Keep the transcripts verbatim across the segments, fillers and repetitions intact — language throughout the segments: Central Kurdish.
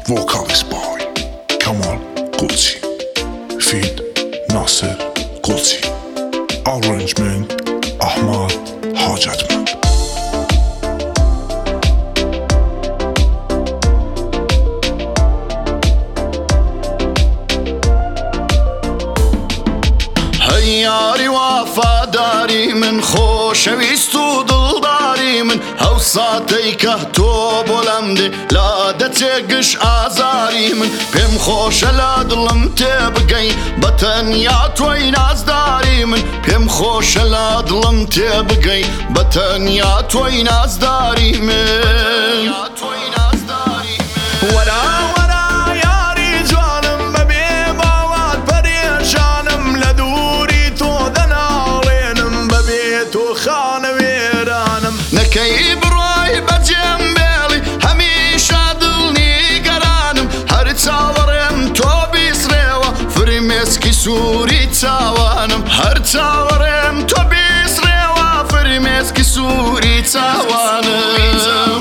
vocalist by Kamal Qudsi, feat Nasser Qudsi, arrangement Ahmad Hajatmand. هياري وفاداري من خوشویست و دڵداری من هەوساتەی کە تۆ بۆ لەمدێ لا دەچێگش ئازاری من پێم خۆشە لە دڵم تێبگەی بە تەنیا تۆی نازداری من پێم خۆشە لە دڵم تێبگەی بە تەنیا تۆی نازداری من وەرا وەرا یاری جوانم بەبێ باوات پەرێشانم لە دووری تۆ دەناڵێنم بەبێ تۆ خانەوێرانم نەکەی بڕۆی بەجێم بێڵی هەمیشە دڵنیگەرانم هەر چاوەڕێم تۆ بیسرێوە فرمێسکی سووری چاوانم هەر چاوەڕێم تۆ بیسرێوە فرمێسکی سووری چاوانم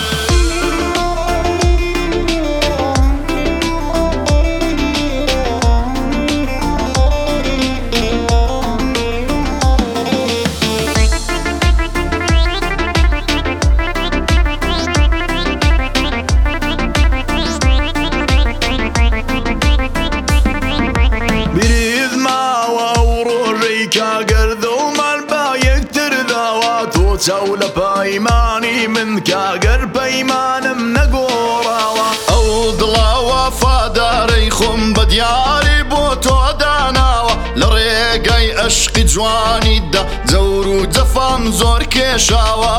چاو لە پەیمانی من کاگەر پەیمانم نەگۆڕاوە ئەو دڵە وەفادارەی خۆم بە دیاری بۆ تۆ داناوە لە ڕێگەی عەشقی جوانیدا جەور و جەفام زۆر کێشاوە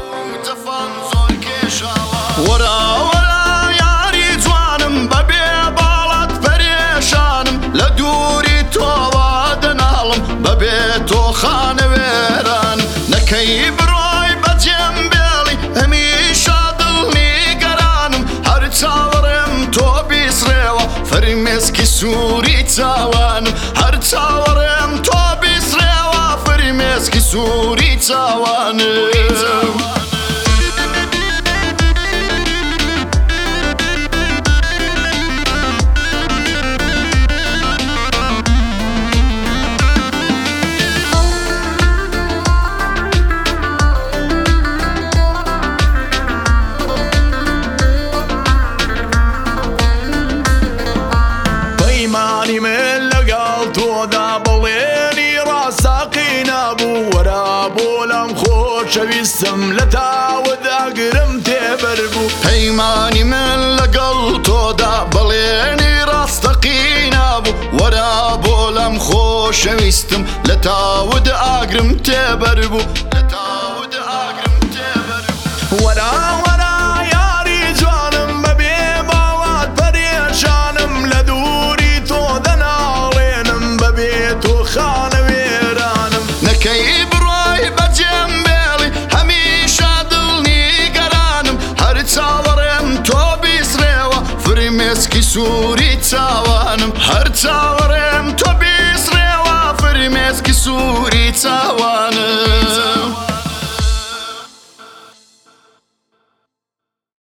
وەرا وەرا یاری جوانم بەبێ باڵات پەرێشانم لە دووری تۆوە دەناڵم بەبێ تۆ خانەوێران نەکەی بڕۆی بەجێم بێڵی هەمیشە دڵنیگەرانم هەر چاوەڕێم تۆ بیسرێوە فرمێسکی سووری چاوانم هەر چاوەڕێم تۆ بیسرێوە فرمێسکی سووری چاوانم من لەگەڵ تۆدا بڵێنی ڕاستەقی نەبوو وەرا بۆ لەم خۆشەویستم لە تاوت ئەگرم تێبەر بوو پەیمانی من لەگەڵ تۆدا بڵێنی ڕاستەقی نەبوو وەرا بۆ لەم خۆشەویستم لە تاوت ئاگرم تێبەر بوو وەرا وەرا یاری جوانم بەبێ باوات پەرێشانم لە دووری تۆ دەناڵێنم بەبێ تۆ خانەوێرانم نەکەی بڕۆی بەجێم بێڵی هەمیشە دڵنیگەرانم هەر چاوەڕێم تۆ بیسرێوە فرمێسکی سووری چاوانم هەر چاوەڕێم تۆ بیسرێوە فرمێسکی سووری چاوانم